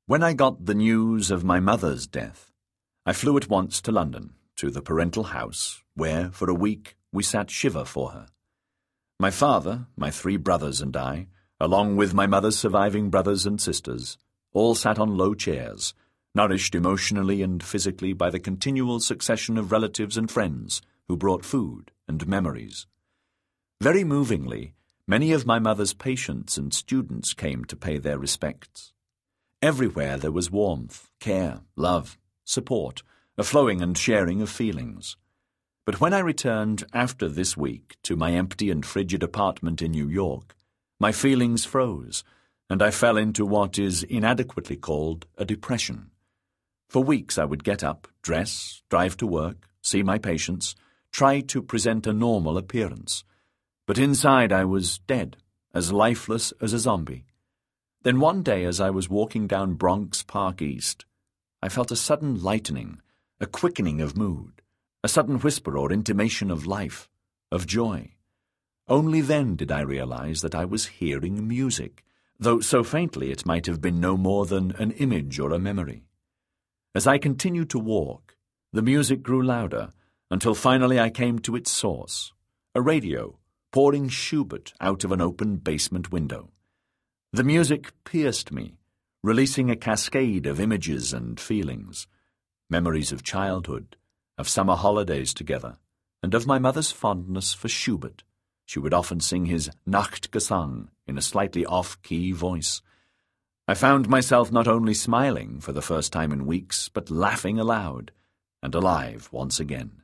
When I got the news of my mother's death, I flew at once to London, to the parental house, where, for a week, we sat shiva for her. My father, my 3 brothers and I, along with my mother's surviving brothers and sisters, all sat on low chairs, nourished emotionally and physically by the continual succession of relatives and friends who brought food and memories. Very movingly, many of my mother's patients and students came to pay their respects. Everywhere there was warmth, care, love, support, a flowing and sharing of feelings. But when I returned after this week to my empty and frigid apartment in New York, my feelings froze, and I fell into what is inadequately called a depression. For weeks I would get up, dress, drive to work, see my patients, try to present a normal appearance. But inside I was dead, as lifeless as a zombie. Then one day as I was walking down Bronx Park East, I felt a sudden lightening, a quickening of mood, a sudden whisper or intimation of life, of joy. Only then did I realize that I was hearing music, though so faintly it might have been no more than an image or a memory. As I continued to walk, the music grew louder, until finally I came to its source, a radio pouring Schubert out of an open basement window. The music pierced me, releasing a cascade of images and feelings, memories of childhood, of summer holidays together, and of my mother's fondness for Schubert. She would often sing his Nachtgesang in a slightly off-key voice. I found myself not only smiling for the first time in weeks, but laughing aloud, and alive once again.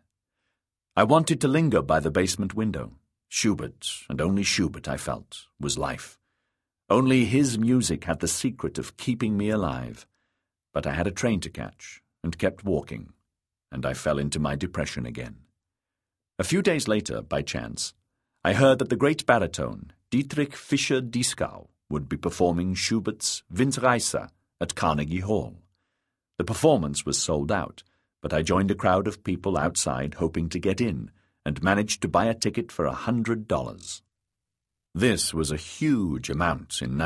I wanted to linger by the basement window. Schubert, and only Schubert, I felt, was life. Only his music had the secret of keeping me alive. But I had a train to catch, and kept walking, and I fell into my depression again. A few days later, by chance, I heard that the great baritone, Dietrich Fischer-Dieskau, would be performing Schubert's Windreise at Carnegie Hall. The performance was sold out, but I joined a crowd of people outside hoping to get in, and managed to buy a ticket for $100. This was a huge amount in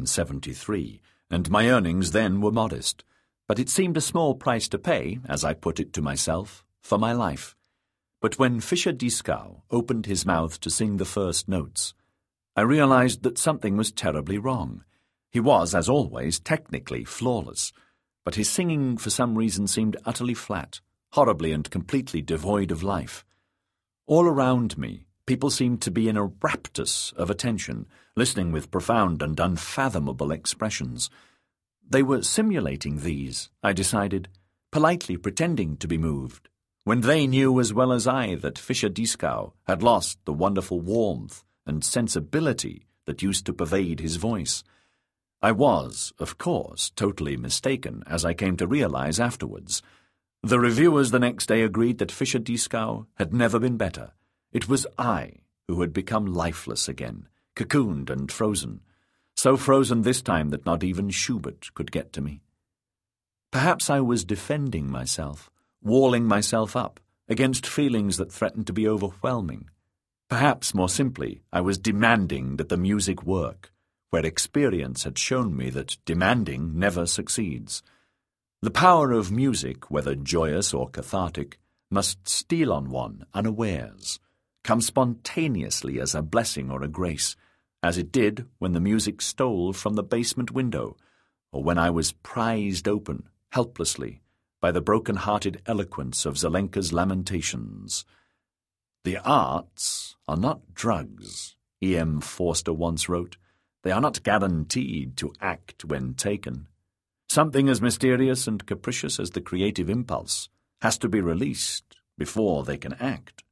1973, and my earnings then were modest, but it seemed a small price to pay, as I put it to myself, for my life. But when Fischer-Dieskau opened his mouth to sing the first notes, I realized that something was terribly wrong. He was, as always, technically flawless, but his singing for some reason seemed utterly flat, horribly and completely devoid of life. All around me, people seemed to be in a raptus of attention, listening with profound and unfathomable expressions. They were simulating these, I decided, politely pretending to be moved, when they knew as well as I that Fischer-Dieskau had lost the wonderful warmth and sensibility that used to pervade his voice. I was, of course, totally mistaken, as I came to realize afterwards. The reviewers the next day agreed that Fischer-Dieskau had never been better. It was I who had become lifeless again, cocooned and frozen, so frozen this time that not even Schubert could get to me. Perhaps I was defending myself, walling myself up against feelings that threatened to be overwhelming. Perhaps, more simply, I was demanding that the music work, where experience had shown me that demanding never succeeds. The power of music, whether joyous or cathartic, must steal on one unawares, come spontaneously as a blessing or a grace, as it did when the music stole from the basement window, or when I was prized open, helplessly, by the broken-hearted eloquence of Zelenka's lamentations. The arts are not drugs, E.M. Forster once wrote. They are not guaranteed to act when taken. Something as mysterious and capricious as the creative impulse has to be released before they can act.